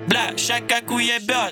Бля, ща как уебет.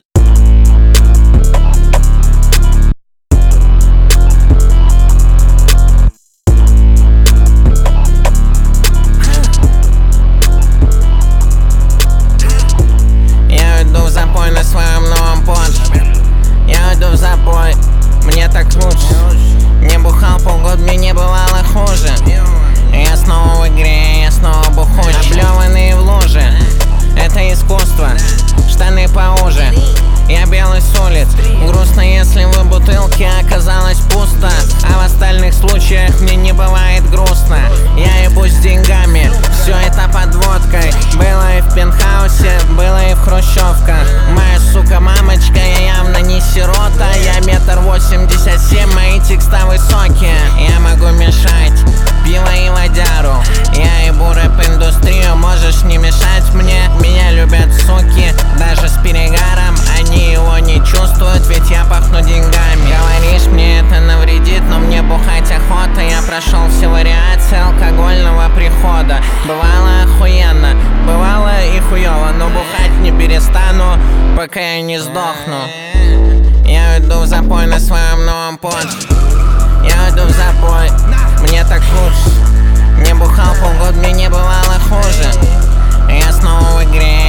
Я иду в запой на своем новом Porsche. Я иду в запой, мне так лучше. Не бухал полгода, мне не бывало хуже. Я снова в игре, я снова бухой. Облеванные в луже, это искусство. Штаны поуже, я белый с улиц. Грустно, если в бутылке оказалось пусто. А в остальных случаях мне не бывает грустно. Я ебусь с деньгами, все это подводкой. Было и в пентхаусе, было и в хрущевках. Моя сука мамочка, я явно не сирота. Я 1,87 м, мои текста высокие. Я могу мешать пиво и водяру. Я ебу рэп-индустрию, можешь не мешать мне. Меня любят суки, даже с перегаром. Они его не чувствуют, ведь я пахну деньгами. Говоришь, мне это навредит, но мне бухать охота. Я прошел все вариации алкогольного прихода. Бывало охуенно, бывало и хуёво, но бухать не перестану, пока я не сдохну. Я иду в запой на своем новом Porsche. Я иду в запой, мне так лучше. Не бухал полгода, мне не бывало хуже. Я снова в игре,